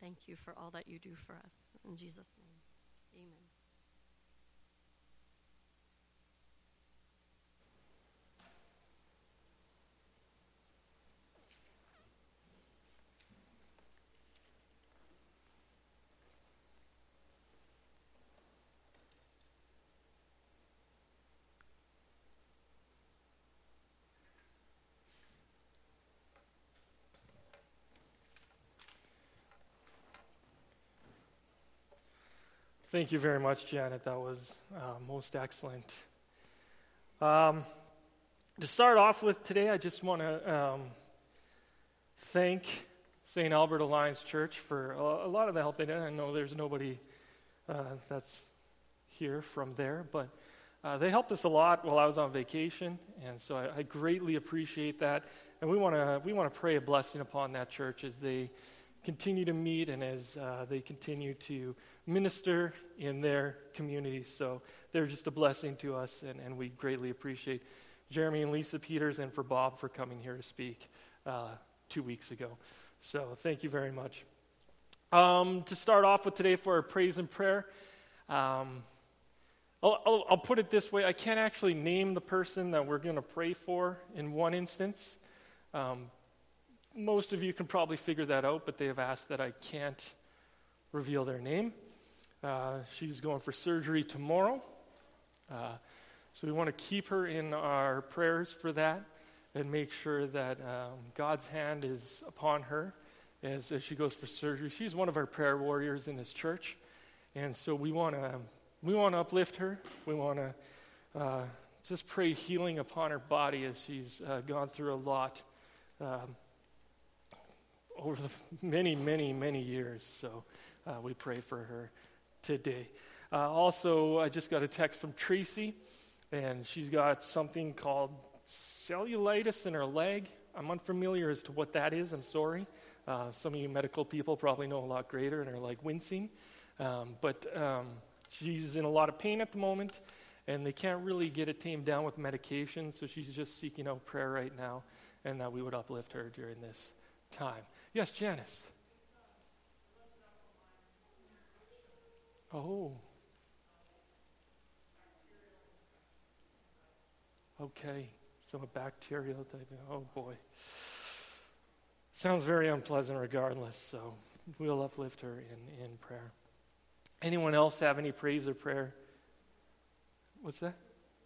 thank you for all that you do for us. In Jesus' name, amen. Thank you very much, Janet. That was most excellent. To start off with today, I just want to thank St. Albert Alliance Church for a lot of the help they did. I know there's nobody that's here from there, but they helped us a lot while I was on vacation, and so I greatly appreciate that. And we want to pray a blessing upon that church as they continue to meet and as they continue to minister in their community. So they're just a blessing to us, and we greatly appreciate Jeremy and Lisa Peters and for Bob for coming here to speak 2 weeks ago. So thank you very much. To start off with today for our praise and prayer, I'll put it this way. I can't actually name the person that we're going to pray for in one instance. Most of you can probably figure that out, but they have asked that I can't reveal their name. She's going for surgery tomorrow. So we want to keep her in our prayers for that and make sure that God's hand is upon her as she goes for surgery. She's one of our prayer warriors in this church, and so we want to uplift her. We want to just pray healing upon her body as she's gone through a lot over the many, many, many years. So we pray for her today. Also, I just got a text from Tracy, and she's got something called cellulitis in her leg. I'm unfamiliar as to what that is. I'm sorry. Some of you medical people probably know a lot greater and are like wincing. But she's in a lot of pain at the moment, and they can't really get it tamed down with medication, so she's just seeking out prayer right now, and that we would uplift her during this time. Yes, Janice. Oh. Okay. So a bacterial type. Oh, boy. Sounds very unpleasant regardless, so we'll uplift her in prayer. Anyone else have any praise or prayer? What's that?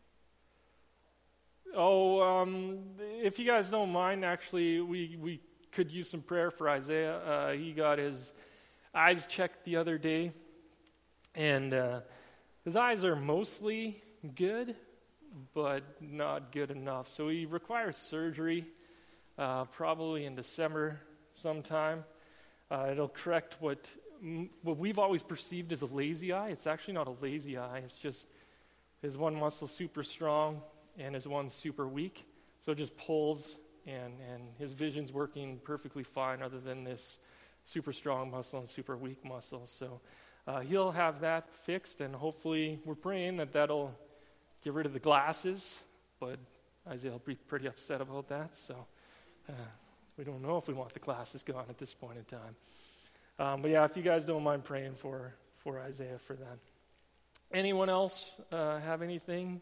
Oh, if you guys don't mind, actually, we could use some prayer for Isaiah. He got his eyes checked the other day, and his eyes are mostly good, but not good enough. So he requires surgery, probably in December sometime. It'll correct what we've always perceived as a lazy eye. It's actually not a lazy eye. It's just his one muscle super strong and his one super weak. So it just pulls, and his vision's working perfectly fine other than this super strong muscle and super weak muscle. So he'll have that fixed, and hopefully we're praying that that'll get rid of the glasses, but Isaiah will be pretty upset about that. So we don't know if we want the glasses gone at this point in time. But yeah, if you guys don't mind praying for Isaiah for that. Anyone else have anything?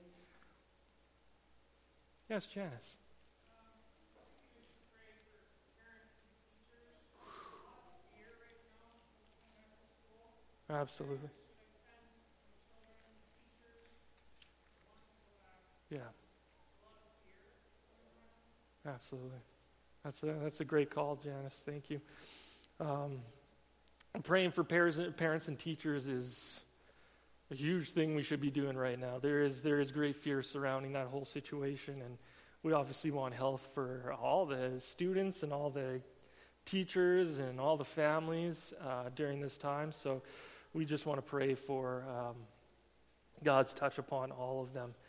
Yes, Janice. Absolutely. Yeah. Absolutely. That's a great call, Janice. Thank you. Praying for parents and teachers is a huge thing we should be doing right now. There is great fear surrounding that whole situation, and we obviously want health for all the students and all the teachers and all the families during this time. So we just want to pray for God's touch upon all of them.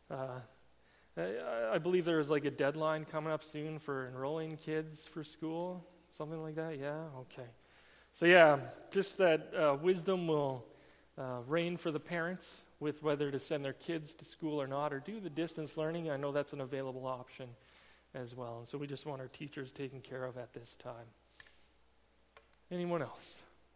I believe there is like a deadline coming up soon for enrolling kids for school, something like that. Yeah, okay. So yeah, just that wisdom will reign for the parents with whether to send their kids to school or not, or do the distance learning. I know that's an available option as well. And so we just want our teachers taken care of at this time. Anyone else?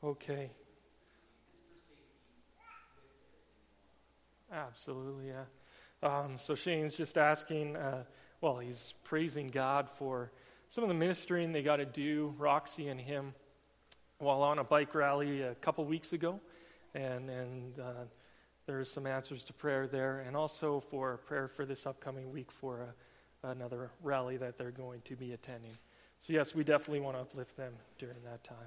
Okay. Absolutely, yeah. So Shane's just asking, he's praising God for some of the ministering they got to do, Roxy and him, while on a bike rally a couple weeks ago. And there's some answers to prayer there, and also for prayer for this upcoming week for another rally that they're going to be attending. So yes, we definitely want to uplift them during that time.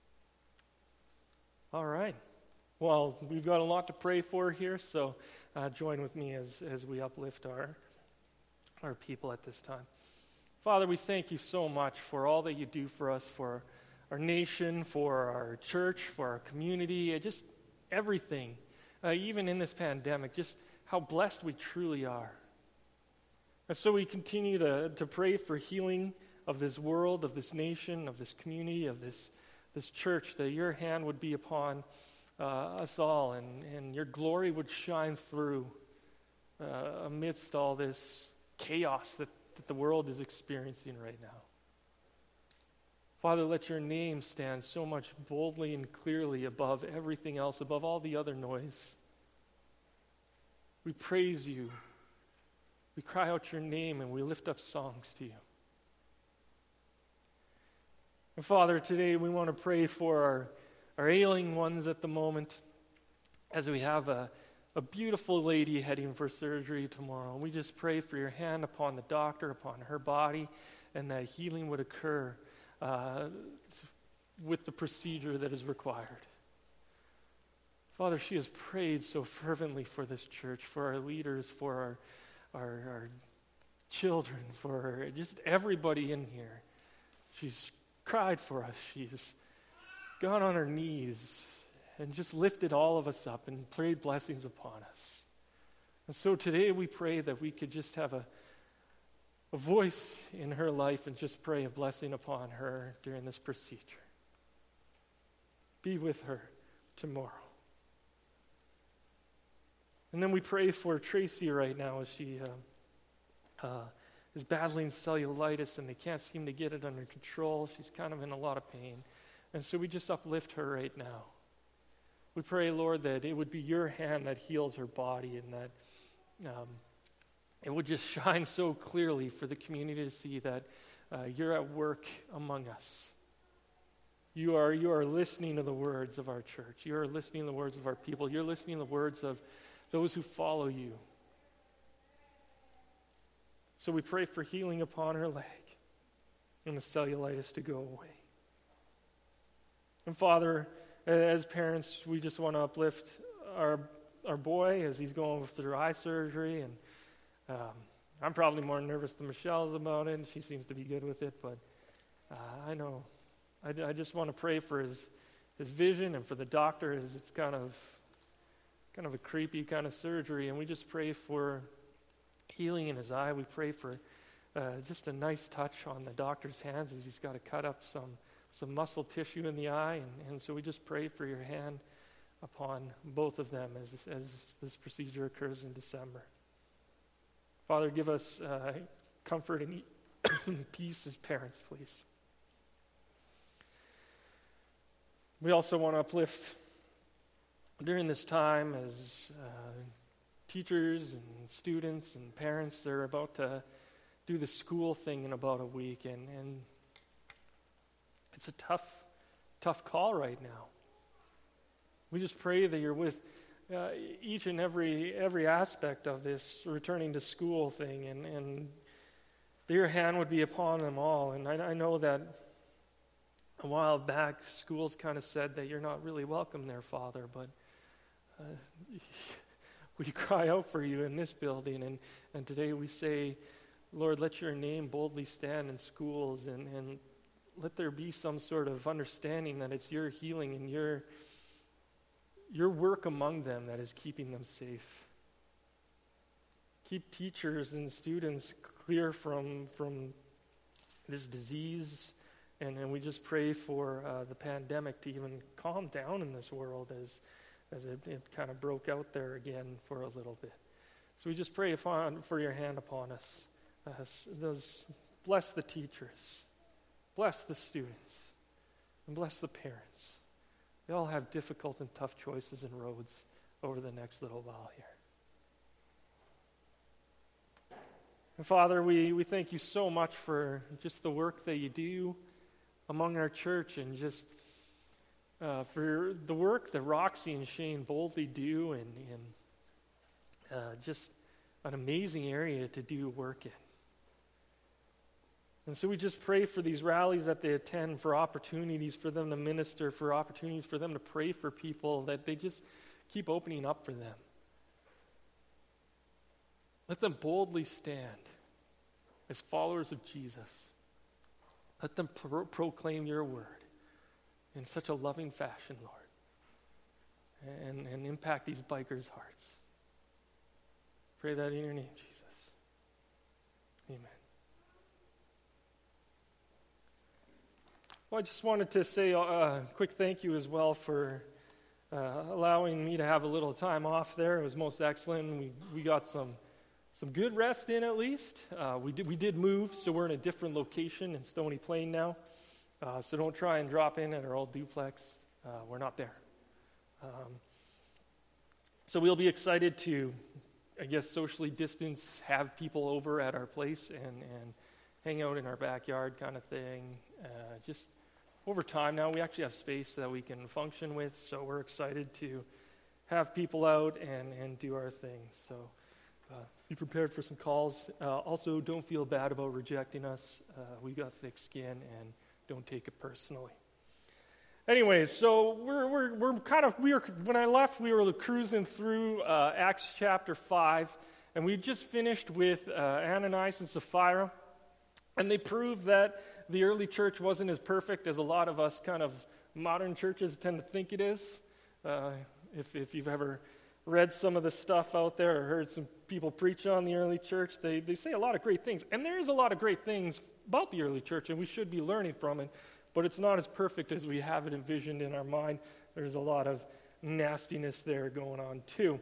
All right. Well, we've got a lot to pray for here, so join with me as we uplift our people at this time. Father, we thank you so much for all that you do for us, for our nation, for our church, for our community, just everything. Even in this pandemic, just how blessed we truly are. And so we continue to pray for healing of this world, of this nation, of this community, of this church, that your hand would be upon us all, and your glory would shine through amidst all this chaos that the world is experiencing right now. Father, let your name stand so much boldly and clearly above everything else, above all the other noise. We praise you. We cry out your name, and we lift up songs to you. And Father, today we want to pray for our ailing ones at the moment, as we have a beautiful lady heading for surgery tomorrow. And we just pray for your hand upon the doctor, upon her body, and that healing would occur with the procedure that is required. Father, she has prayed so fervently for this church, for our leaders, for our children, for just everybody in here. She's cried for us. She's gone on her knees and just lifted all of us up and prayed blessings upon us. And so today we pray that we could just have a voice in her life and just pray a blessing upon her during this procedure. Be with her tomorrow. And then we pray for Tracy right now as she is battling cellulitis and they can't seem to get it under control. She's kind of in a lot of pain. And so we just uplift her right now. We pray, Lord, that it would be your hand that heals her body, and that it would just shine so clearly for the community to see that you're at work among us. You are listening to the words of our church. You are listening to the words of our people. You're listening to the words of those who follow you. So we pray for healing upon her leg and the cellulitis to go away. And Father, as parents, we just want to uplift our boy as he's going through eye surgery. And I'm probably more nervous than Michelle's about it, and she seems to be good with it. But I know. I just want to pray for his vision and for the doctor, as it's kind of a creepy kind of surgery. And we just pray for healing in his eye. We pray for just a nice touch on the doctor's hands as he's got to cut up some muscle tissue in the eye, and so we just pray for your hand upon both of them as this procedure occurs in December. Father, give us comfort and peace as parents, please. We also want to uplift during this time as teachers and students and parents. They're about to do the school thing in about a week, and it's a tough call right now. We just pray that you're with each and every aspect of this returning to school thing, and that your hand would be upon them all. And I know that a while back, schools kind of said that you're not really welcome there, Father, but we cry out for you in this building, and today we say, Lord, let your name boldly stand in schools, and let there be some sort of understanding that it's your healing and your work among them that is keeping them safe. Keep teachers and students clear from this disease, and we just pray for the pandemic to even calm down in this world as it kind of broke out there again for a little bit. So we just pray for your hand upon us. Bless the teachers. Bless the students, and bless the parents. We all have difficult and tough choices and roads over the next little while here. And Father, we thank you so much for just the work that you do among our church, and just for the work that Roxy and Shane boldly do, and just an amazing area to do work in. And so we just pray for these rallies that they attend, for opportunities for them to minister, for opportunities for them to pray for people, that they just keep opening up for them. Let them boldly stand as followers of Jesus. Let them proclaim your word in such a loving fashion, Lord, and impact these bikers' hearts. Pray that in your name, Jesus. Amen. Well, I just wanted to say a quick thank you as well for allowing me to have a little time off there. It was most excellent. We got some good rest in, at least. We did move, so we're in a different location in Stony Plain now. So don't try and drop in at our old duplex. We're not there. So we'll be excited to, I guess, socially distance, have people over at our place and hang out in our backyard kind of thing. Just over time now, we actually have space that we can function with, so we're excited to have people out and do our thing. So be prepared for some calls. Also, don't feel bad about rejecting us. We got thick skin, and don't take it personally. Anyways, so when I left, we were cruising through Acts chapter 5, and we just finished with Ananias and Sapphira, and they proved that the early church wasn't as perfect as a lot of us kind of modern churches tend to think it is. If you've ever read some of the stuff out there or heard some people preach on the early church, they say a lot of great things. And there is a lot of great things about the early church, and we should be learning from it, but it's not as perfect as we have it envisioned in our mind. There's a lot of nastiness there going on too.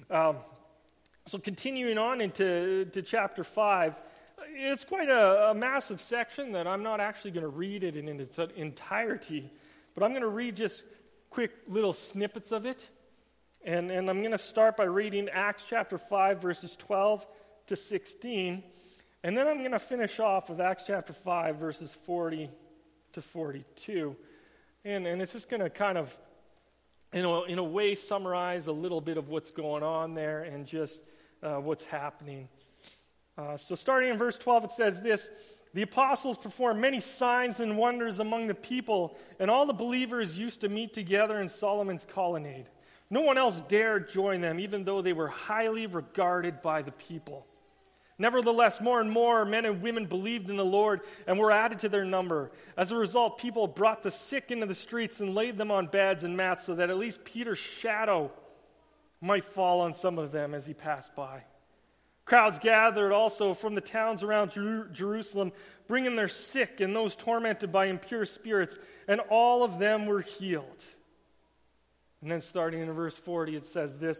So continuing on into chapter 5, it's quite a massive section that I'm not actually going to read it in its entirety, but I'm going to read just quick little snippets of it. And I'm going to start by reading Acts chapter 5, verses 12 to 16. And then I'm going to finish off with Acts chapter 5, verses 40 to 42. And it's just going to kind of, in a way, summarize a little bit of what's going on there and just what's happening. So starting in verse 12, it says this: "The apostles performed many signs and wonders among the people, and all the believers used to meet together in Solomon's colonnade. No one else dared join them, even though they were highly regarded by the people. Nevertheless, more and more men and women believed in the Lord and were added to their number. As a result, people brought the sick into the streets and laid them on beds and mats so that at least Peter's shadow might fall on some of them as he passed by. Crowds gathered also from the towns around Jerusalem, bringing their sick and those tormented by impure spirits, and all of them were healed." And then starting in verse 40, it says this.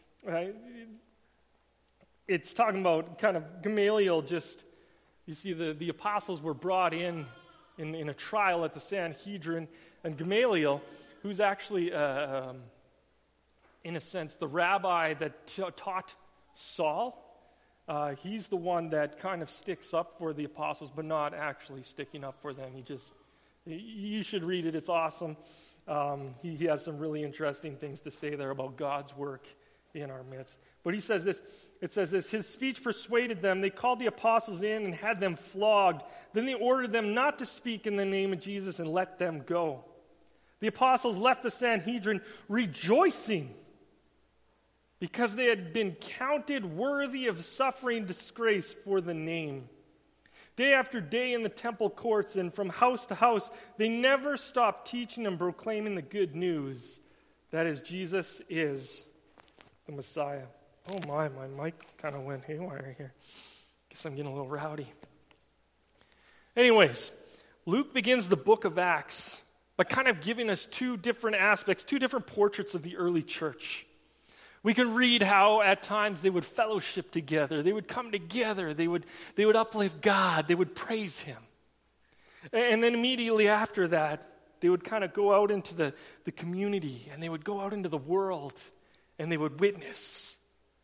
It's talking about kind of Gamaliel. Just, you see, the apostles were brought in a trial at the Sanhedrin, and Gamaliel, who's actually, in a sense, the rabbi that taught Saul, he's the one that kind of sticks up for the apostles, but not actually sticking up for them. You should read it. It's awesome. He has some really interesting things to say there about God's work in our midst. But he says this. It says this: "His speech persuaded them. They called the apostles in and had them flogged. Then they ordered them not to speak in the name of Jesus and let them go. The apostles left the Sanhedrin rejoicing because they had been counted worthy of suffering disgrace for the name. Day after day in the temple courts and from house to house, they never stopped teaching and proclaiming the good news, that is, Jesus is the Messiah." Oh my mic kind of went haywire here. Guess I'm getting a little rowdy. Anyways, Luke begins the book of Acts by kind of giving us two different aspects, two different portraits of the early church. We can read how at times they would fellowship together, they would come together, they would uplift God, they would praise Him. And then immediately after that, they would kind of go out into the community, and they would go out into the world, and they would witness.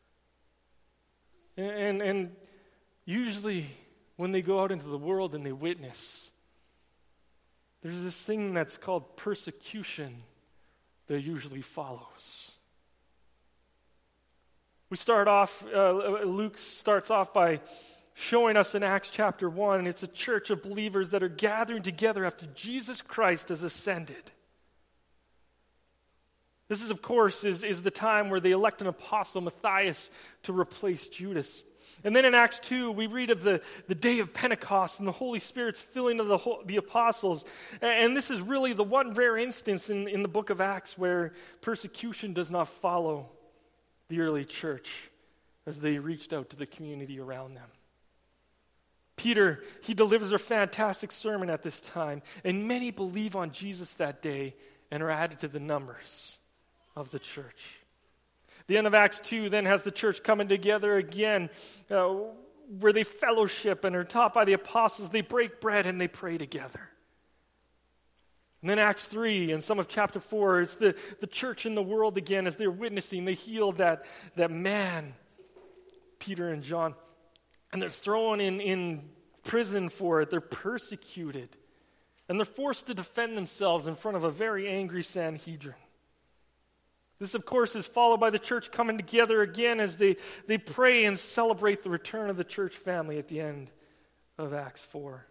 And usually when they go out into the world and they witness, there's this thing that's called persecution that usually follows. We start off, Luke starts off by showing us in Acts chapter 1, it's a church of believers that are gathering together after Jesus Christ has ascended. This is, of course, is the time where they elect an apostle, Matthias, to replace Judas. And then in Acts 2, we read of the day of Pentecost and the Holy Spirit's filling of the apostles. And this is really the one rare instance in the book of Acts where persecution does not follow the early church as they reached out to the community around them. Peter, he delivers a fantastic sermon at this time, and many believe on Jesus that day and are added to the numbers of the church. The end of Acts 2 then has the church coming together again, where they fellowship and are taught by the apostles. They break bread and they pray together. And then Acts 3 and some of chapter 4, it's the church in the world again as they're witnessing. They healed that man, Peter and John, and they're thrown in prison for it. They're persecuted. And they're forced to defend themselves in front of a very angry Sanhedrin. This, of course, is followed by the church coming together again as they pray and celebrate the return of the church family at the end of Acts 4.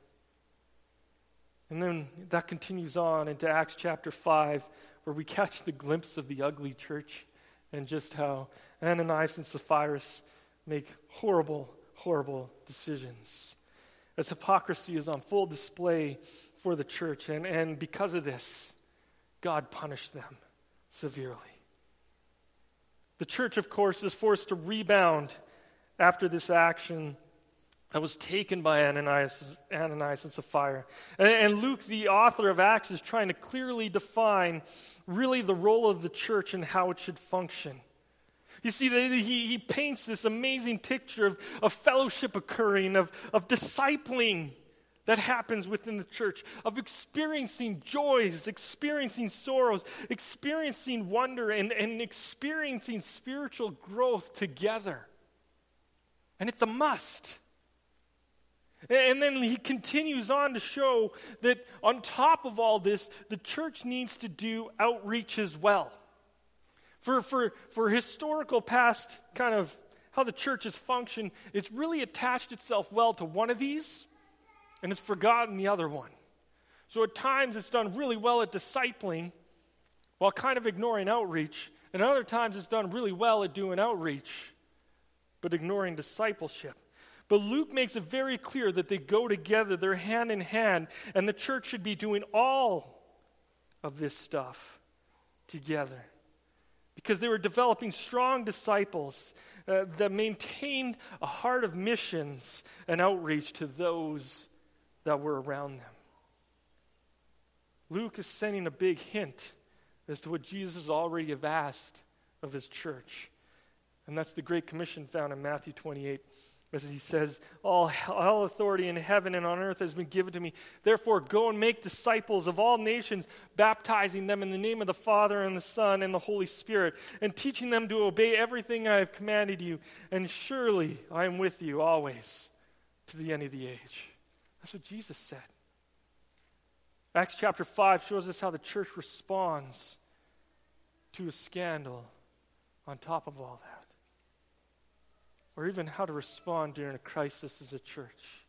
And then that continues on into Acts chapter 5, where we catch the glimpse of the ugly church and just how Ananias and Sapphira make horrible, horrible decisions. As hypocrisy is on full display for the church, and because of this, God punished them severely. The church, of course, is forced to rebound after this action that was taken by Ananias and Sapphira. And Luke, the author of Acts, is trying to clearly define really the role of the church and how it should function. You see, he paints this amazing picture of fellowship occurring, of discipling that happens within the church, of experiencing joys, experiencing sorrows, experiencing wonder, and experiencing spiritual growth together. And it's a must. And then he continues on to show that on top of all this, the church needs to do outreach as well. For historical past kind of how the church has functioned, it's really attached itself well to one of these, and it's forgotten the other one. So at times it's done really well at discipling while kind of ignoring outreach, and other times it's done really well at doing outreach but ignoring discipleship. But Luke makes it very clear that they go together, they're hand in hand, and the church should be doing all of this stuff together. Because they were developing strong disciples that maintained a heart of missions and outreach to those that were around them. Luke is sending a big hint as to what Jesus already have asked of his church. And that's the Great Commission found in Matthew 28. As he says, all authority in heaven and on earth has been given to me. Therefore, go and make disciples of all nations, baptizing them in the name of the Father and the Son and the Holy Spirit, and teaching them to obey everything I have commanded you. And surely I am with you always to the end of the age. That's what Jesus said. Acts chapter 5 shows us how the church responds to a scandal on top of all that. Or even how to respond during a crisis as a church.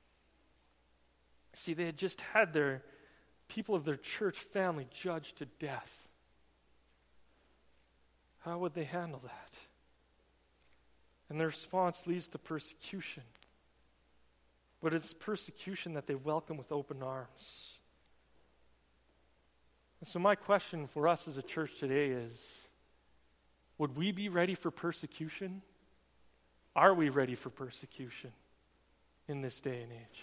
See, they had just had their people of their church family judged to death. How would they handle that? And their response leads to persecution. But it's persecution that they welcome with open arms. And so my question for us as a church today is, would we be ready for persecution? Are we ready for persecution in this day and age?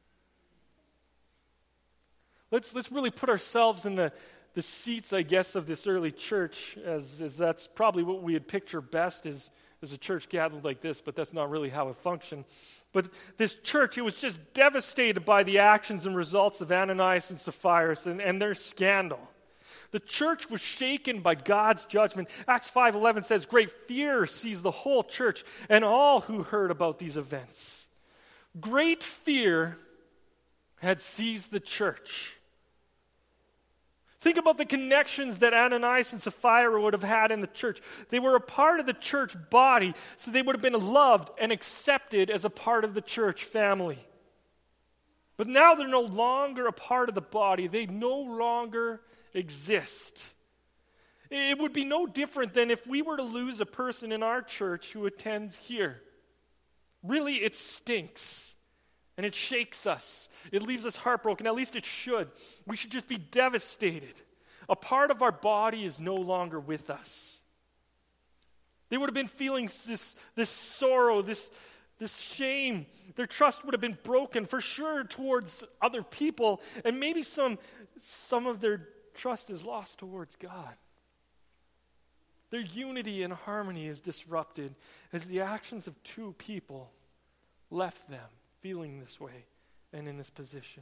Let's really put ourselves in the seats, I guess, of this early church, as that's probably what we would picture best as as a church gathered like this, but that's not really how it functioned. But this church, it was just devastated by the actions and results of Ananias and Sapphira and their scandal. The church was shaken by God's judgment. Acts 5:11 says, great fear seized the whole church and all who heard about these events. Great fear had seized the church. Think about the connections that Ananias and Sapphira would have had in the church. They were a part of the church body, so they would have been loved and accepted as a part of the church family. But now they're no longer a part of the body. They no longer exist. It would be no different than if we were to lose a person in our church who attends here. Really, it stinks. And it shakes us. It leaves us heartbroken. At least it should. We should just be devastated. A part of our body is no longer with us. They would have been feeling this sorrow, this shame. Their trust would have been broken for sure towards other people. And maybe some of their trust is lost towards God. Their unity and harmony is disrupted as the actions of two people left them feeling this way and in this position.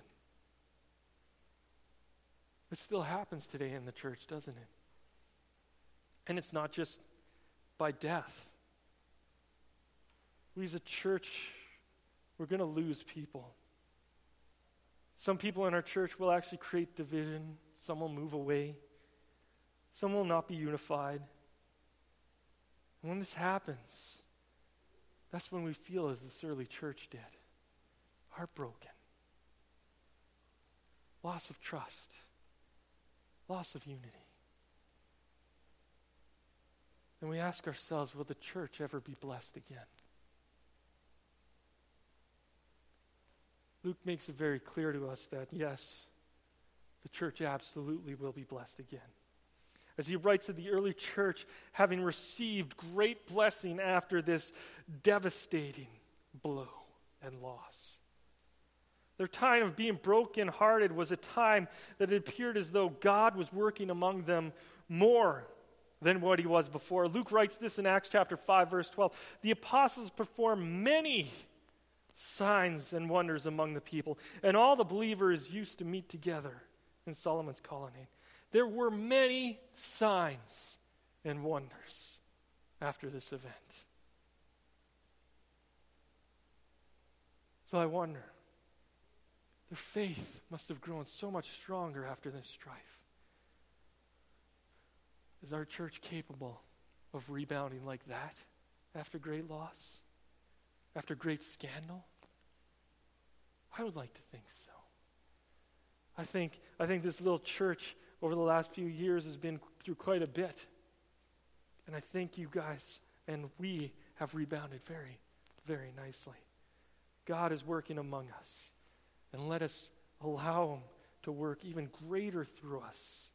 It still happens today in the church, doesn't it? And it's not just by death. We as a church, we're going to lose people. Some people in our church will actually create division. Some will move away. Some will not be unified. And when this happens, that's when we feel as this early church did. Heartbroken. Loss of trust. Loss of unity. And we ask ourselves, will the church ever be blessed again? Luke makes it very clear to us that, yes, the church absolutely will be blessed again. As he writes to the early church, having received great blessing after this devastating blow and loss. Their time of being brokenhearted was a time that it appeared as though God was working among them more than what he was before. Luke writes this in Acts chapter 5, verse 12. The apostles performed many signs and wonders among the people, and all the believers used to meet together in Solomon's colonnade. There were many signs and wonders after this event. So I wonder, their faith must have grown so much stronger after this strife. Is our church capable of rebounding like that after great loss? After great scandal? I would like to think so. I think this little church over the last few years has been through quite a bit. And I think you guys and we have rebounded very, very nicely. God is working among us. And let us allow him to work even greater through us.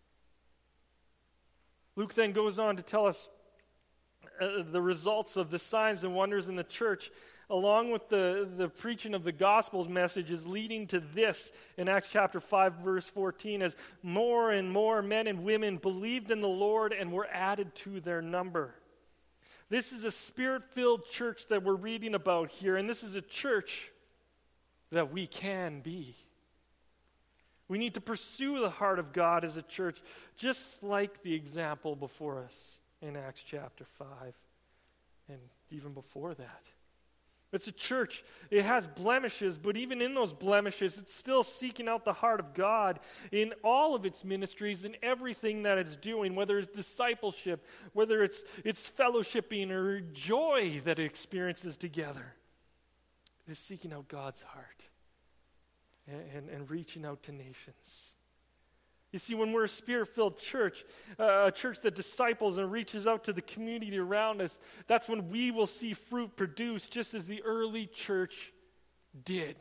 Luke then goes on to tell us the results of the signs and wonders in the church, along with the preaching of the gospel message, is leading to this in Acts chapter 5, verse 14, as more and more men and women believed in the Lord and were added to their number. This is a spirit-filled church that we're reading about here, and this is a church that we can be. We need to pursue the heart of God as a church, just like the example before us in Acts chapter 5, and even before that. It's a church, it has blemishes, but even in those blemishes, it's still seeking out the heart of God in all of its ministries and everything that it's doing, whether it's discipleship, whether it's fellowshipping or joy that it experiences together. It is seeking out God's heart and reaching out to nations. You see, when we're a spirit-filled church, a church that disciples and reaches out to the community around us, that's when we will see fruit produced just as the early church did.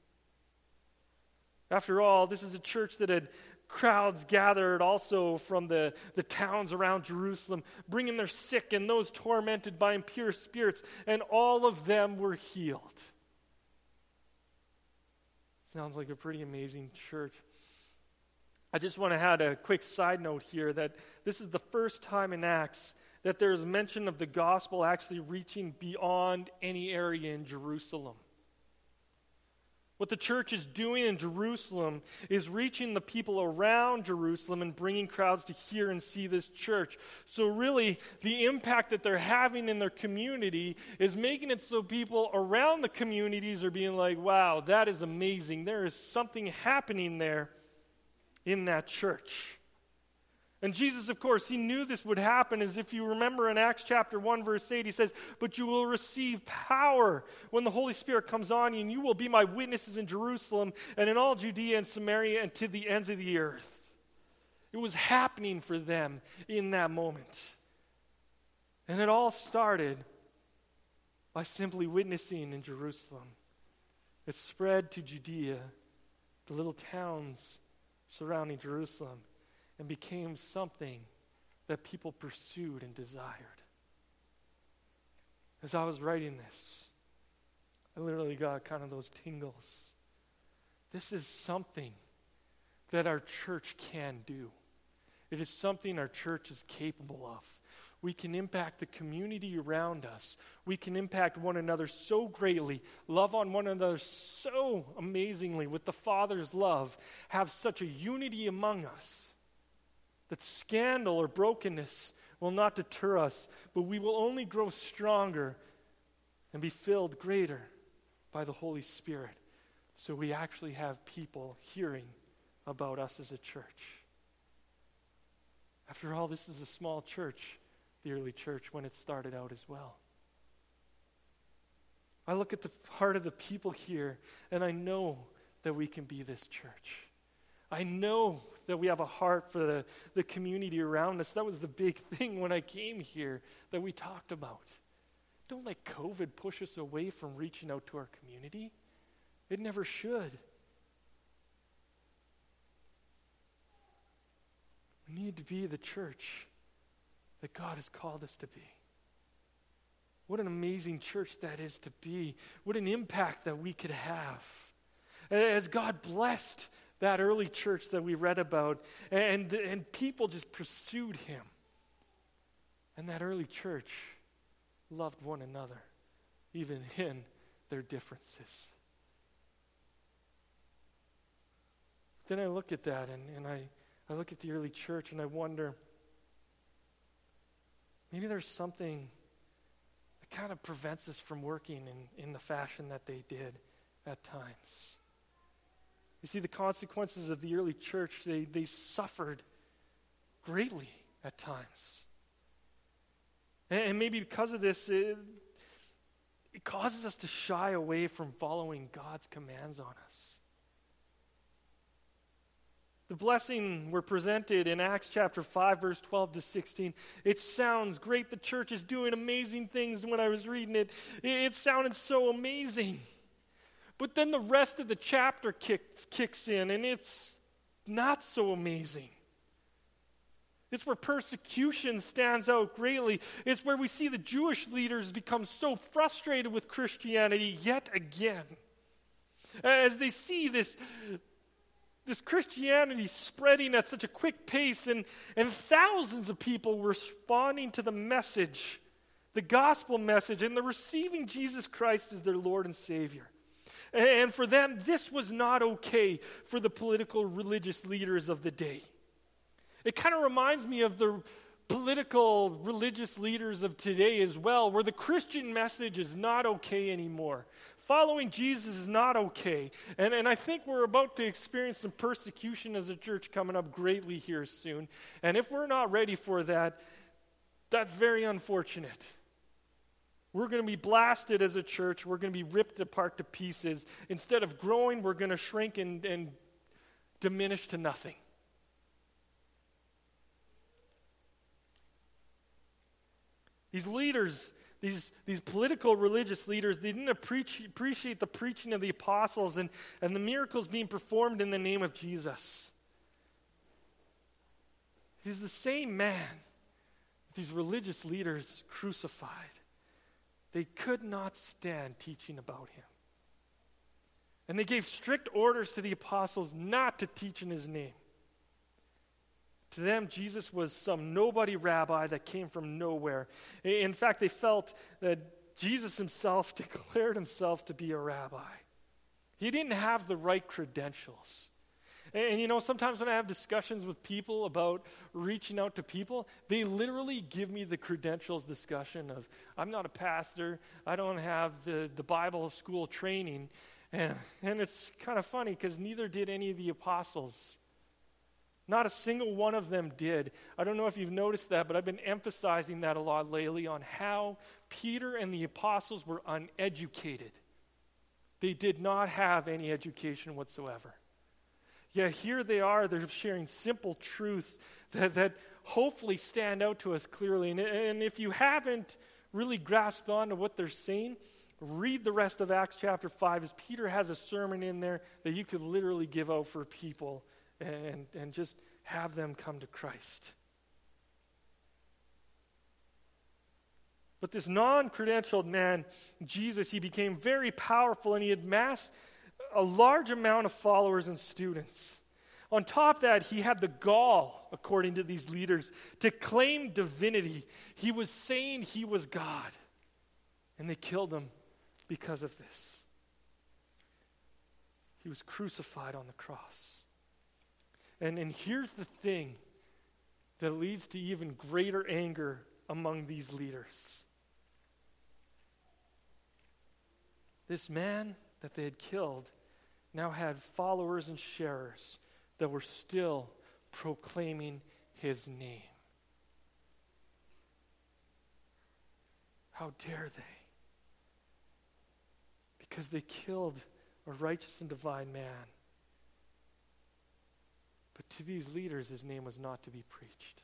After all, this is a church that had crowds gathered also from the towns around Jerusalem, bringing their sick and those tormented by impure spirits, and all of them were healed. Sounds like a pretty amazing church. I just want to add a quick side note here that this is the first time in Acts that there is mention of the gospel actually reaching beyond any area in Jerusalem. What the church is doing in Jerusalem is reaching the people around Jerusalem and bringing crowds to hear and see this church. So really, the impact that they're having in their community is making it so people around the communities are being like, wow, that is amazing. There is something happening there in that church. And Jesus, of course, he knew this would happen, as if you remember in Acts chapter 1, verse 8, he says, "But you will receive power when the Holy Spirit comes on you, and you will be my witnesses in Jerusalem and in all Judea and Samaria and to the ends of the earth." It was happening for them in that moment. And it all started by simply witnessing in Jerusalem. It spread to Judea, the little towns surrounding Jerusalem, and became something that people pursued and desired. As I was writing this, I literally got kind of those tingles. This is something that our church can do. It is something our church is capable of. We can impact the community around us. We can impact one another so greatly, love on one another so amazingly with the Father's love, have such a unity among us that scandal or brokenness will not deter us, but we will only grow stronger and be filled greater by the Holy Spirit. So we actually have people hearing about us as a church. After all, this is a small church, the early church, when it started out as well. I look at the heart of the people here, and I know that we can be this church. I know that we have a heart for the community around us. That was the big thing when I came here that we talked about. Don't let COVID push us away from reaching out to our community. It never should. We need to be the church that God has called us to be. What an amazing church that is to be. What an impact that we could have. As God blessed that early church that we read about, and people just pursued him. And that early church loved one another, even in their differences. Then I look at that, and I look at the early church, and I wonder, maybe there's something that kind of prevents us from working in the fashion that they did at times. You see, the consequences of the early church, they suffered greatly at times. And maybe because of this, it causes us to shy away from following God's commands on us. The blessing were presented in Acts chapter 5, verse 12 to 16. It sounds great. The church is doing amazing things. When I was reading it, it sounded so amazing. But then the rest of the chapter kicks in, and it's not so amazing. It's where persecution stands out greatly. It's where we see the Jewish leaders become so frustrated with Christianity yet again. As they see this Christianity spreading at such a quick pace, and thousands of people responding to the message, the gospel message, and they're receiving Jesus Christ as their Lord and Savior. And for them, this was not okay for the political religious leaders of the day. It kind of reminds me of the political religious leaders of today as well, where the Christian message is not okay anymore. Following Jesus is not okay. And I think we're about to experience some persecution as a church coming up greatly here soon. And if we're not ready for that, that's very unfortunate. We're going to be blasted as a church. We're going to be ripped apart to pieces. Instead of growing, we're going to shrink and diminish to nothing. These leaders, these political religious leaders, they didn't appreciate the preaching of the apostles and the miracles being performed in the name of Jesus. He's the same man that these religious leaders crucified. They could not stand teaching about him. And they gave strict orders to the apostles not to teach in his name. To them, Jesus was some nobody rabbi that came from nowhere. In fact, they felt that Jesus himself declared himself to be a rabbi. He didn't have the right credentials. And sometimes when I have discussions with people about reaching out to people, they literally give me the credentials discussion of, I'm not a pastor, I don't have the Bible school training. And it's kind of funny because neither did any of the apostles. Not a single one of them did. I don't know if you've noticed that, but I've been emphasizing that a lot lately on how Peter and the apostles were uneducated. They did not have any education whatsoever. Yet here they are, they're sharing simple truth that hopefully stand out to us clearly. And if you haven't really grasped on to what they're saying, read the rest of Acts chapter 5, as Peter has a sermon in there that you could literally give out for people and just have them come to Christ. But this non-credentialed man, Jesus, he became very powerful, and he had amassed a large amount of followers and students. On top of that, he had the gall, according to these leaders, to claim divinity. He was saying he was God, and they killed him because of this. He was crucified on the cross. And here's the thing that leads to even greater anger among these leaders. This man that they had killed now had followers and sharers that were still proclaiming his name. How dare they? Because they killed a righteous and divine man. But to these leaders, his name was not to be preached.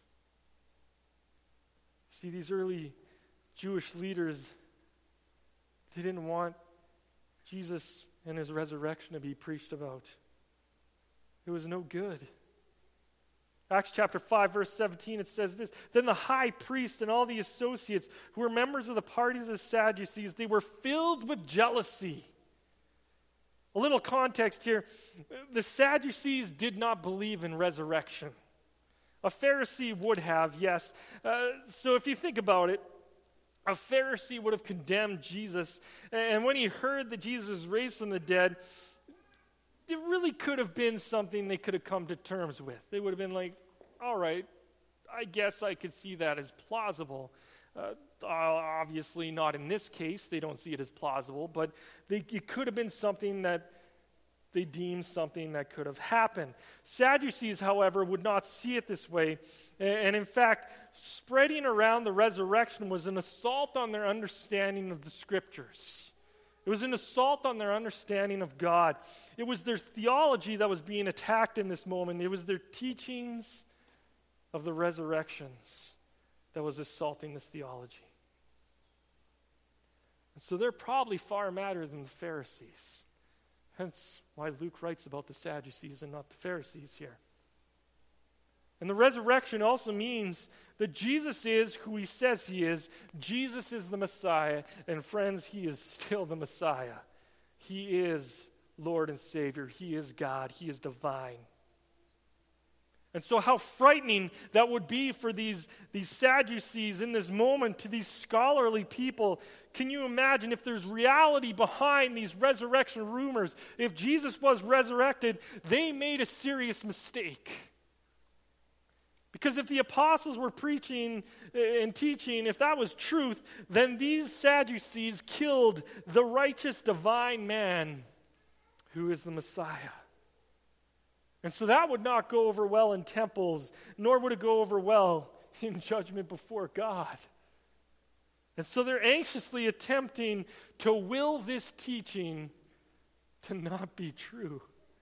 See, these early Jewish leaders, they didn't want Jesus and his resurrection to be preached about. It was no good. Acts chapter 5, verse 17, it says this: Then the high priest and all the associates who were members of the parties of the Sadducees, they were filled with jealousy. A little context here. The Sadducees did not believe in resurrection. A Pharisee would have, yes. So if you think about it, a Pharisee would have condemned Jesus. And when he heard that Jesus was raised from the dead, it really could have been something they could have come to terms with. They would have been like, all right, I guess I could see that as plausible. Obviously not in this case. They don't see it as plausible. But it could have been something that they deemed something that could have happened. Sadducees, however, would not see it this way. And in fact, spreading around the resurrection was an assault on their understanding of the Scriptures. It was an assault on their understanding of God. It was their theology that was being attacked in this moment. It was their teachings of the resurrections that was assaulting this theology. And so they're probably far madder than the Pharisees. Hence why Luke writes about the Sadducees and not the Pharisees here. And the resurrection also means that Jesus is who he says he is. Jesus is the Messiah. And friends, he is still the Messiah. He is Lord and Savior. He is God. He is divine. And so how frightening that would be for these Sadducees in this moment, to these scholarly people. Can you imagine if there's reality behind these resurrection rumors? If Jesus was resurrected, they made a serious mistake. Because if the apostles were preaching and teaching, if that was truth, then these Sadducees killed the righteous divine man who is the Messiah. And so that would not go over well in temples, nor would it go over well in judgment before God. And so they're anxiously attempting to will this teaching to not be true.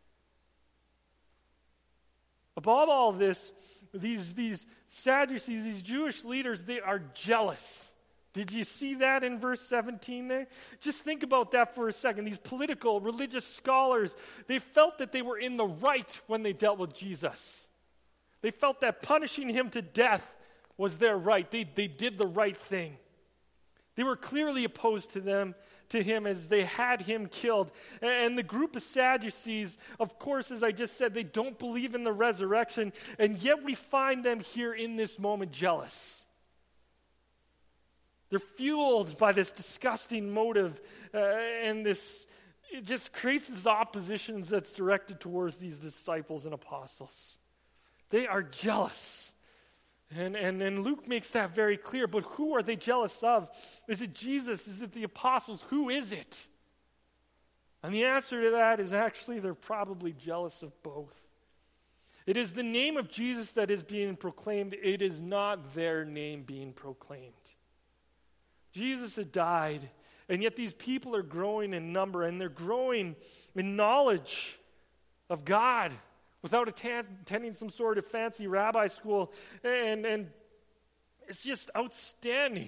Above all this, these Sadducees, these Jewish leaders, they are jealous. Did you see that in verse 17 there? Just think about that for a second. These political, religious scholars, they felt that they were in the right when they dealt with Jesus. They felt that punishing him to death was their right. They did the right thing. They were clearly opposed to him as they had him killed. And the group of Sadducees, of course, as I just said, they don't believe in the resurrection, and yet we find them here in this moment jealous. They're fueled by this disgusting motive, and it just creates this opposition that's directed towards these disciples and apostles. They are jealous. And Luke makes that very clear. But who are they jealous of? Is it Jesus? Is it the apostles? Who is it? And the answer to that is actually they're probably jealous of both. It is the name of Jesus that is being proclaimed. It is not their name being proclaimed. Jesus had died, and yet these people are growing in number, and they're growing in knowledge of God without attending some sort of fancy rabbi school, and it's just outstanding.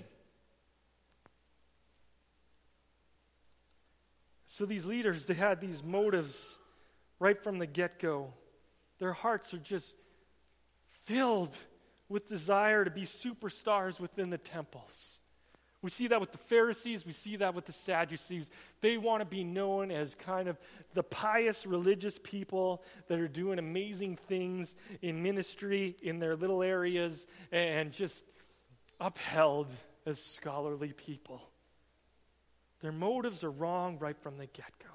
So these leaders, they had these motives right from the get-go. Their hearts are just filled with desire to be superstars within the temples. We see that with the Pharisees. We see that with the Sadducees. They want to be known as kind of the pious religious people that are doing amazing things in ministry in their little areas and just upheld as scholarly people. Their motives are wrong right from the get-go.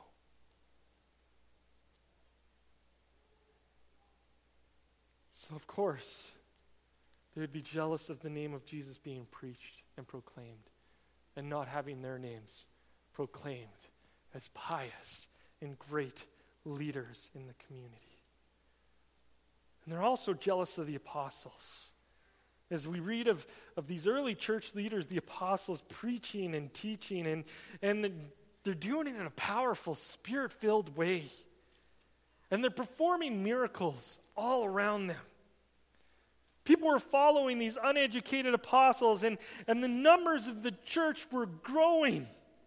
So, of course, they would be jealous of the name of Jesus being preached and proclaimed, and not having their names proclaimed as pious and great leaders in the community. And they're also jealous of the apostles. As we read of these early church leaders, the apostles preaching and teaching, and they're doing it in a powerful, spirit-filled way. And they're performing miracles all around them. People were following these uneducated apostles, and the numbers of the church were growing.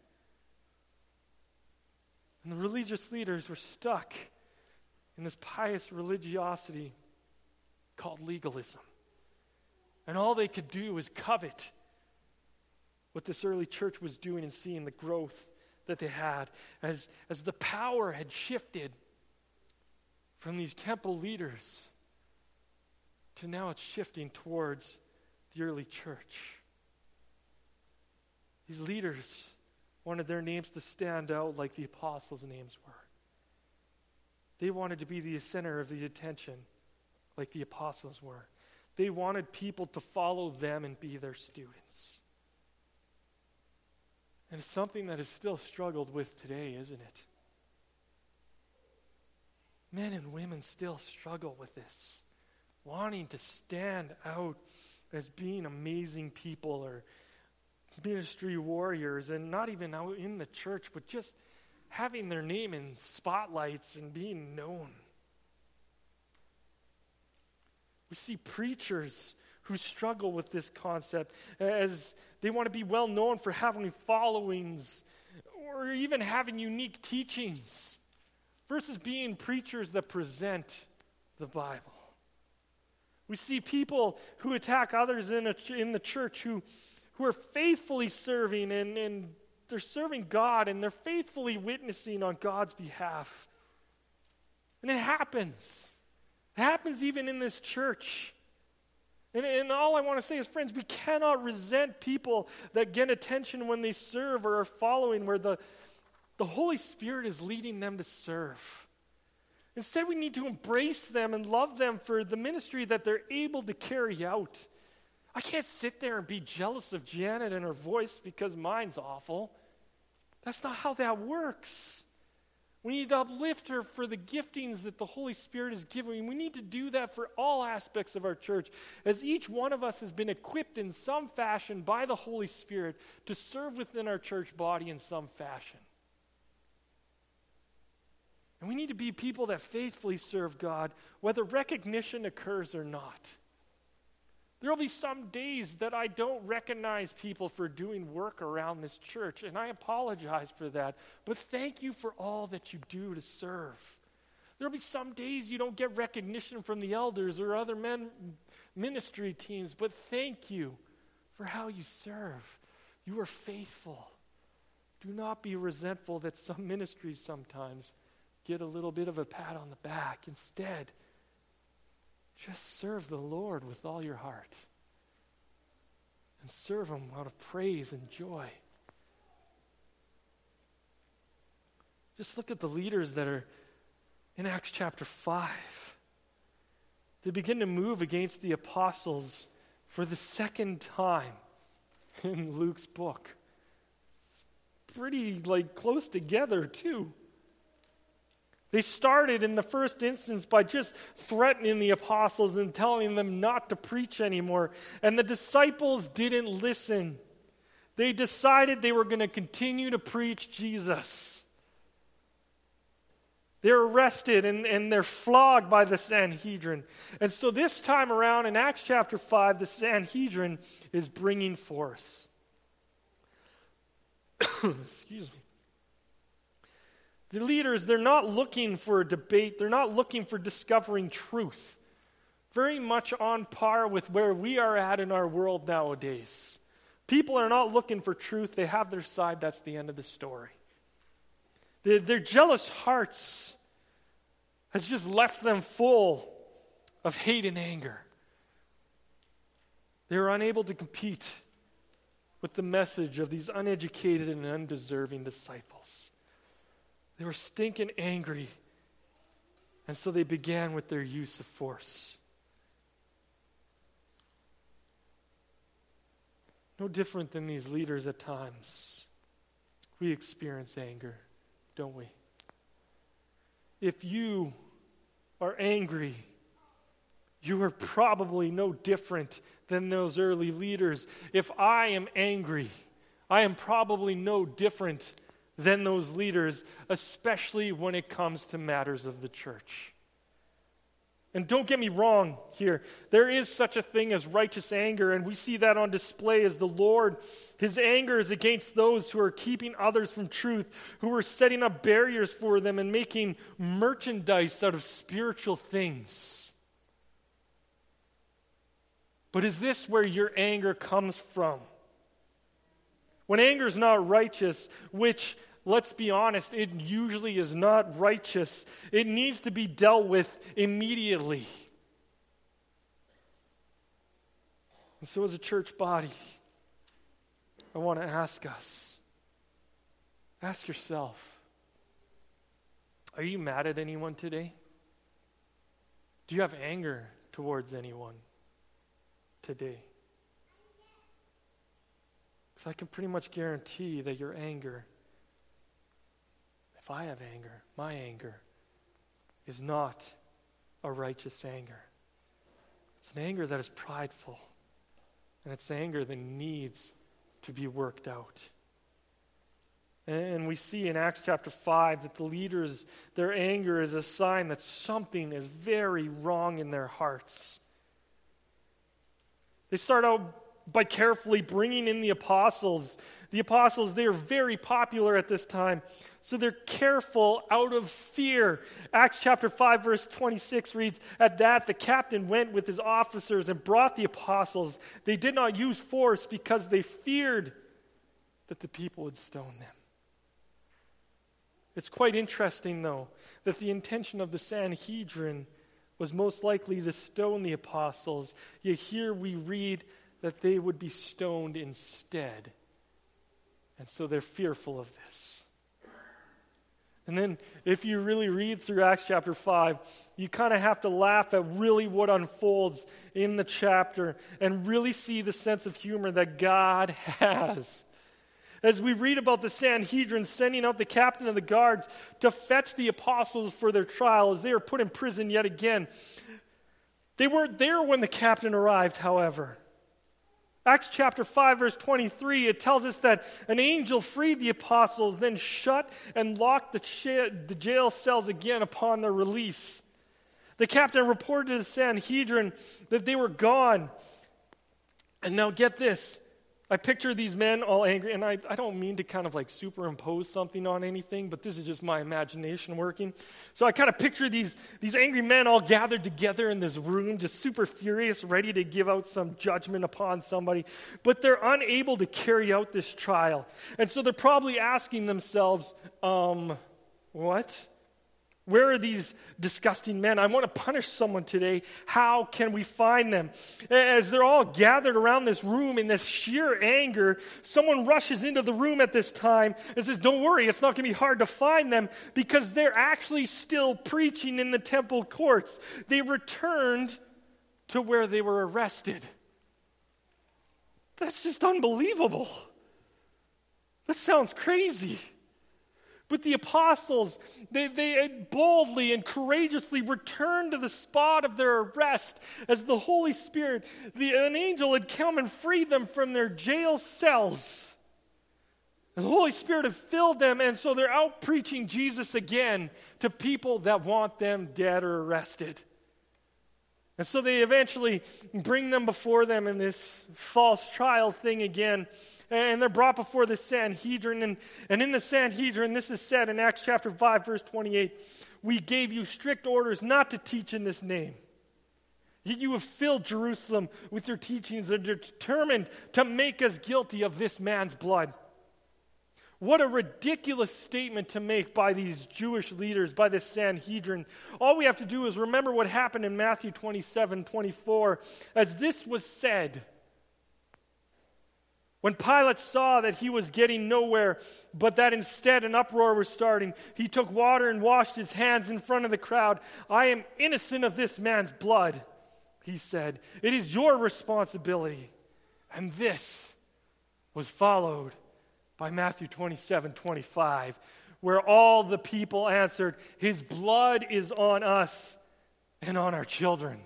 And the religious leaders were stuck in this pious religiosity called legalism. And all they could do was covet what this early church was doing and seeing the growth that they had as the power had shifted from these temple leaders to now it's shifting towards the early church. These leaders wanted their names to stand out like the apostles' names were. They wanted to be the center of the attention like the apostles were. They wanted people to follow them and be their students. And it's something that is still struggled with today, isn't it? Men and women still struggle with this. Wanting to stand out as being amazing people or ministry warriors, and not even out in the church, but just having their name in spotlights and being known. We see preachers who struggle with this concept as they want to be well known for having followings or even having unique teachings versus being preachers that present the Bible. We see people who attack others in the church who are faithfully serving and they're serving God and they're faithfully witnessing on God's behalf. And it happens. It happens even in this church. And all I want to say is, friends, we cannot resent people that get attention when they serve or are following where the Holy Spirit is leading them to serve. Instead, we need to embrace them and love them for the ministry that they're able to carry out. I can't sit there and be jealous of Janet and her voice because mine's awful. That's not how that works. We need to uplift her for the giftings that the Holy Spirit is giving. We need to do that for all aspects of our church, as each one of us has been equipped in some fashion by the Holy Spirit to serve within our church body in some fashion. And we need to be people that faithfully serve God, whether recognition occurs or not. There will be some days that I don't recognize people for doing work around this church, and I apologize for that. But thank you for all that you do to serve. There will be some days you don't get recognition from the elders or other ministry teams, but thank you for how you serve. You are faithful. Do not be resentful that some ministries sometimes get a little bit of a pat on the back. Instead, just serve the Lord with all your heart. And serve Him out of praise and joy. Just look at the leaders that are in Acts chapter 5. They begin to move against the apostles for the second time in Luke's book. It's pretty close together too. They started in the first instance by just threatening the apostles and telling them not to preach anymore. And the disciples didn't listen. They decided they were going to continue to preach Jesus. They're arrested and they're flogged by the Sanhedrin. And so this time around in Acts chapter 5, the Sanhedrin is bringing force. Excuse me. The leaders, they're not looking for a debate. They're not looking for discovering truth. Very much on par with where we are at in our world nowadays. People are not looking for truth. They have their side. That's the end of the story. Their jealous hearts has just left them full of hate and anger. They are unable to compete with the message of these uneducated and undeserving disciples. They were stinking angry, and so they began with their use of force. No different than these leaders at times. We experience anger, don't we? If you are angry, you are probably no different than those early leaders. If I am angry, I am probably no different than those leaders, especially when it comes to matters of the church. And don't get me wrong here. There is such a thing as righteous anger, and we see that on display as the Lord, His anger is against those who are keeping others from truth, who are setting up barriers for them and making merchandise out of spiritual things. But is this where your anger comes from? When anger is not righteous, which, let's be honest, it usually is not righteous, it needs to be dealt with immediately. And so as a church body, I want to ask yourself, are you mad at anyone today? Do you have anger towards anyone today? Because I can pretty much guarantee that your anger, if I have anger, my anger is not a righteous anger. It's an anger that is prideful. And it's anger that needs to be worked out. And we see in Acts chapter 5 that the leaders, their anger is a sign that something is very wrong in their hearts. They start out by carefully bringing in the apostles. The apostles, they are very popular at this time, so they're careful out of fear. Acts chapter 5 verse 26 reads, "At that the captain went with his officers and brought the apostles. They did not use force because they feared that the people would stone them." It's quite interesting, though, that the intention of the Sanhedrin was most likely to stone the apostles, yet here we read that they would be stoned instead. And so they're fearful of this. And then if you really read through Acts chapter 5, you kind of have to laugh at really what unfolds in the chapter and really see the sense of humor that God has. As we read about the Sanhedrin sending out the captain of the guards to fetch the apostles for their trial as they are put in prison yet again. They weren't there when the captain arrived, however. Acts chapter 5 verse 23, it tells us that an angel freed the apostles, then shut and locked the jail cells again upon their release. The captain reported to the Sanhedrin that they were gone. And now get this, I picture these men all angry, and I don't mean to kind of like superimpose something on anything, but this is just my imagination working. So I kind of picture these angry men all gathered together in this room, just super furious, ready to give out some judgment upon somebody, but they're unable to carry out this trial. And so they're probably asking themselves, what? Where are these disgusting men? I want to punish someone today. How can we find them? As they're all gathered around this room in this sheer anger, someone rushes into the room at this time and says, don't worry, it's not going to be hard to find them because they're actually still preaching in the temple courts. They returned to where they were arrested. That's just unbelievable. That sounds crazy. But the apostles, they boldly and courageously returned to the spot of their arrest as the Holy Spirit, an angel had come and freed them from their jail cells. And the Holy Spirit had filled them, and so they're out preaching Jesus again to people that want them dead or arrested. And so they eventually bring them before them in this false trial thing again. And they're brought before the Sanhedrin. And in the Sanhedrin, this is said in Acts chapter 5, verse 28, we gave you strict orders not to teach in this name. Yet you have filled Jerusalem with your teachings and are determined to make us guilty of this man's blood. What a ridiculous statement to make by these Jewish leaders, by the Sanhedrin. All we have to do is remember what happened in Matthew 27:24. As this was said, when Pilate saw that he was getting nowhere, but that instead an uproar was starting, he took water and washed his hands in front of the crowd. I am innocent of this man's blood, he said. It is your responsibility. And this was followed by Matthew 27:25, where all the people answered, his blood is on us and on our children.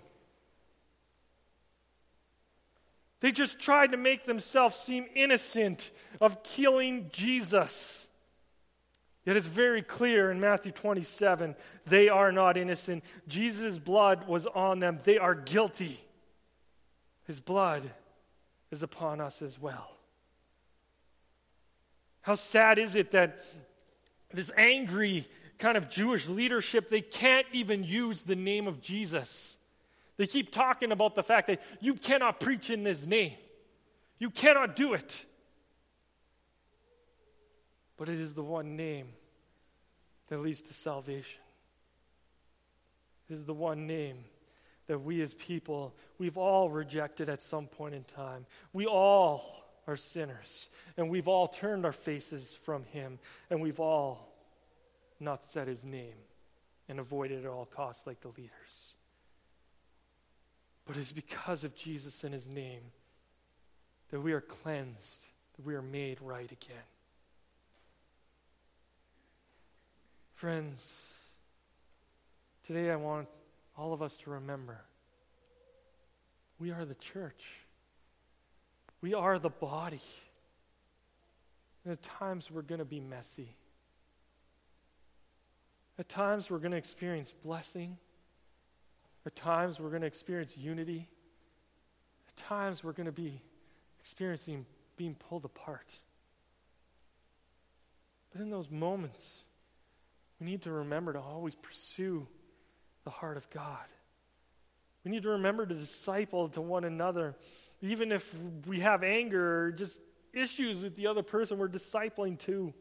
They just tried to make themselves seem innocent of killing Jesus. Yet it's very clear in Matthew 27, they are not innocent. Jesus' blood was on them. They are guilty. His blood is upon us as well. How sad is it that this angry kind of Jewish leadership, they can't even use the name of Jesus. They keep talking about the fact that you cannot preach in this name. You cannot do it. But it is the one name that leads to salvation. It is the one name that we as people, we've all rejected at some point in time. We all are sinners, and we've all turned our faces from him, and we've all not said his name and avoided at all costs like the leaders. But it is because of Jesus and his name that we are cleansed, that we are made right again. Friends, today I want all of us to remember we are the church. We are the body. And at times we're going to be messy. At times we're going to experience blessing. At times we're going to experience unity. At times we're going to be experiencing being pulled apart. But in those moments, we need to remember to always pursue the heart of God. We need to remember to disciple to one another. Even if we have anger or just issues with the other person, we're discipling too.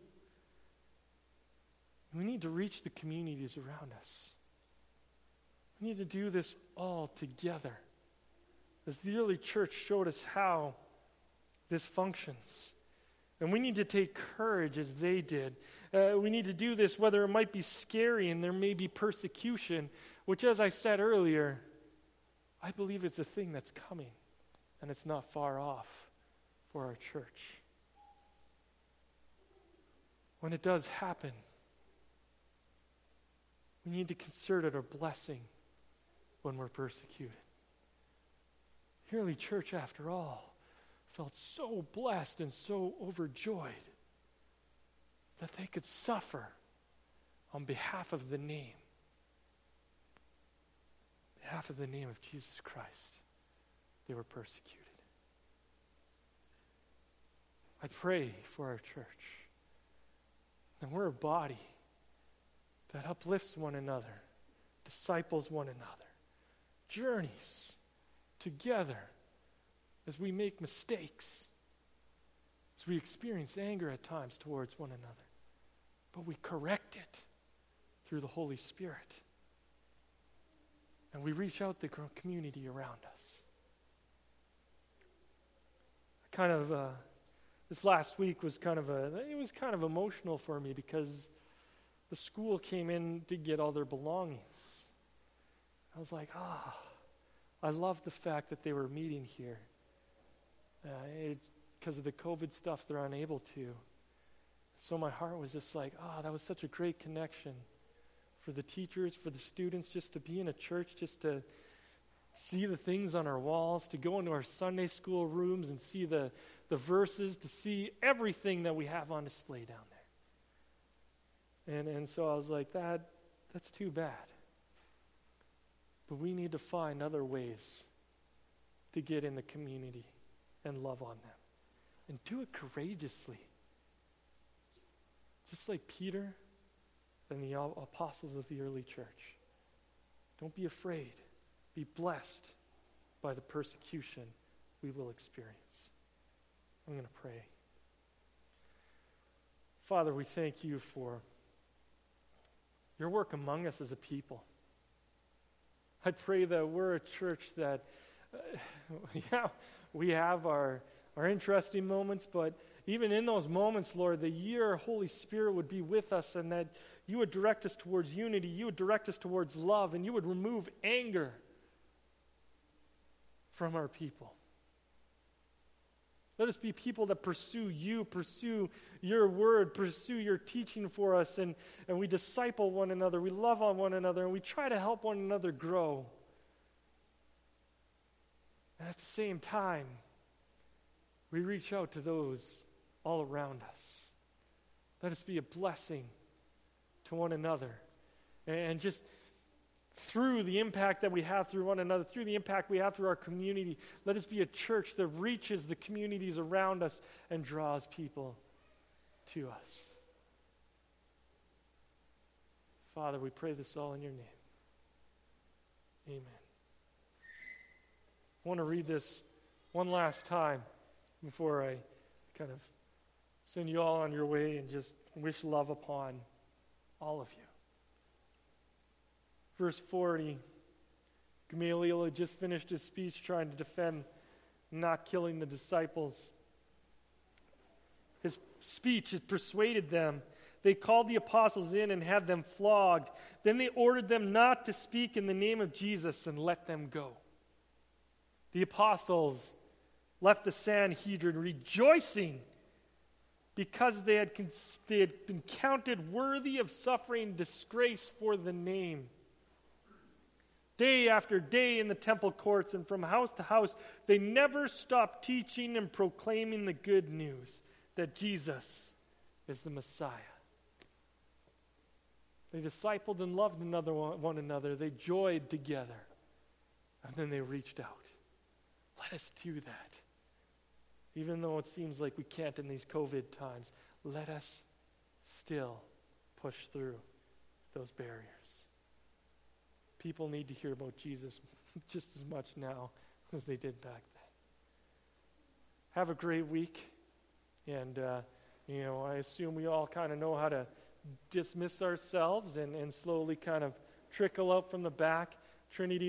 We need to reach the communities around us. We need to do this all together. As the early church showed us how this functions. And we need to take courage as they did. We need to do this whether it might be scary and there may be persecution, which, as I said earlier, I believe it's a thing that's coming, and it's not far off for our church. When it does happen, we need to consider it a blessing when we're persecuted. The early church, after all, felt so blessed and so overjoyed that they could suffer on behalf of the name. On behalf of the name of Jesus Christ, they were persecuted. I pray for our church. And we're a body that uplifts one another, disciples one another, journeys together as we make mistakes, as we experience anger at times towards one another. But we correct it through the Holy Spirit. And we reach out to the community around us. This last week was kind of emotional for me because the school came in to get all their belongings. I was like, I love the fact that they were meeting here. Because of the COVID stuff, they're unable to. So my heart was just like, that was such a great connection for the teachers, for the students, just to be in a church, just to see the things on our walls, to go into our Sunday school rooms and see the verses, to see everything that we have on display down there. And so I was like, that's too bad. But we need to find other ways to get in the community and love on them. And do it courageously. Just like Peter and the apostles of the early church. Don't be afraid. Be blessed by the persecution we will experience. I'm going to pray. Father, we thank you for your work among us as a people. I pray that we're a church that, we have our interesting moments, but even in those moments, Lord, that your Holy Spirit would be with us and that you would direct us towards unity, you would direct us towards love, and you would remove anger from our people. Let us be people that pursue you, pursue your word, pursue your teaching for us, and we disciple one another, we love on one another, and we try to help one another grow. And at the same time, we reach out to those all around us. Let us be a blessing to one another. And just through the impact that we have through one another, through the impact we have through our community, let us be a church that reaches the communities around us and draws people to us. Father, we pray this all in your name. Amen. I want to read this one last time before I kind of send you all on your way and just wish love upon all of you. Verse 40, Gamaliel had just finished his speech trying to defend not killing the disciples. His speech had persuaded them. They called the apostles in and had them flogged. Then they ordered them not to speak in the name of Jesus and let them go. The apostles left the Sanhedrin rejoicing because they had been counted worthy of suffering disgrace for the name. Day after day in the temple courts and from house to house, they never stopped teaching and proclaiming the good news that Jesus is the Messiah. They discipled and loved one another. They joyed together. And then they reached out. Let us do that. Even though it seems like we can't in these COVID times, let us still push through those barriers. People need to hear about Jesus just as much now as they did back then. Have a great week. And, I assume we all kind of know how to dismiss ourselves and slowly kind of trickle out from the back. Trinity